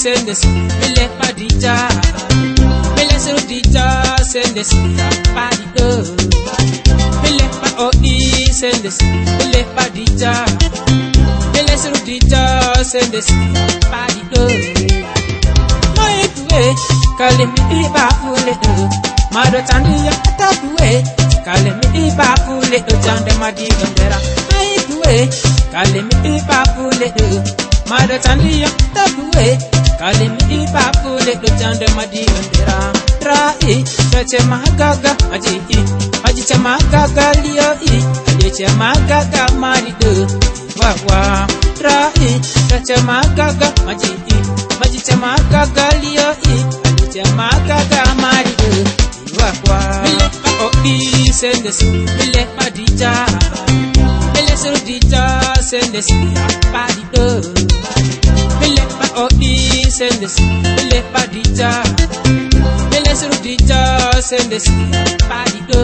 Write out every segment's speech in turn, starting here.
sendes, mele padija, mele surudija sendes, padido, mele pa oi sendes, mele padija, mele surudija sendes, padido. Maitwe kalemi iba fule do, mado tandiya tatwe kalemi iba fule do jande madigandera. Maitwe kalemi iba fule do. Mada tandiya tabuwe kalemi iba fule do jande madigandera. Trai chache magaga aji cha magaga liyo aji cha magaga marido wawa. Trai chache magaga aji cha magaga liyo aji cha magaga marido wawa. Mile pa oi sendes mile padija, mile surudija sendes padido. Mele pa oi sendes, mele padija, mele surudija sendes, padido.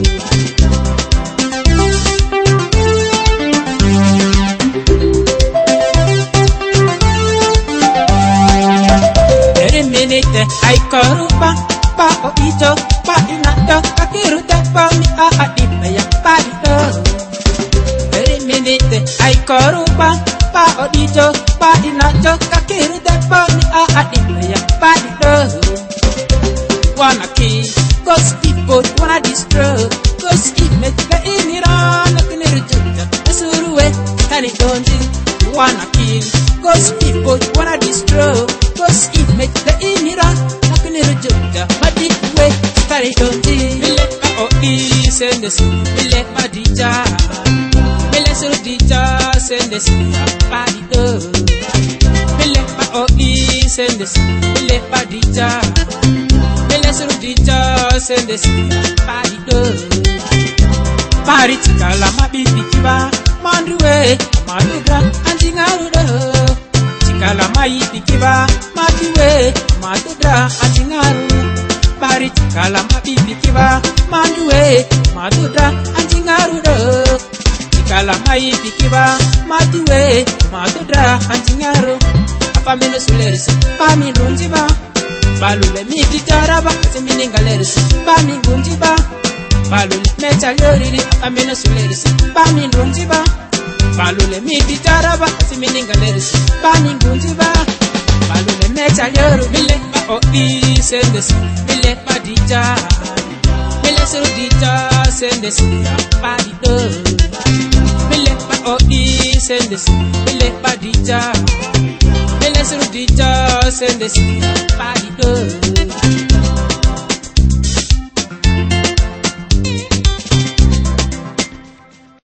Every minute I korupa, pa oito, pa inato, kakiruta pa mi aadipa padido. Every minute I korupa, pa odito, pa inato, kakiru depo ni aadipa padido. Wanna kill, cause people wanna destroy, cause it makes the imiran, nakiniru juta, asuruwe, tani donji. Wanna kill, cause people wanna destroy, cause it makes the imiran, nakiniru juta, madikwe, tani donji. Mile pa oi sendes, mile padija, mele surudija sendes, padido. Mele pa oi sendes, mele padija, mele surudija sendes, padido. Parit kalama bibi kiba, manduwe, manudra, anjingarudo. Chikalama yibi kiba, manduwe, manudra, anjingarudo. Parit kalama bibi kiba, manduwe, manudra, anjingarudo. Kalama yibi kiba, matuwe, matudra, anjingaro. Apa meno sulerisi, pa mingunjiba. Balule miti jaraba, semini galerisi, pa mingunjiba. Balule mecha yoriri, apa meno sulerisi, pa mingunjiba. Balule miti jaraba, semini galerisi, pa mingunjiba. Balule mecha yoru, mile pa oi sendes, mile padija, mile surudija sendes, padido. Mele pa oi sendes, mele padija, mele surudija sendes, padido.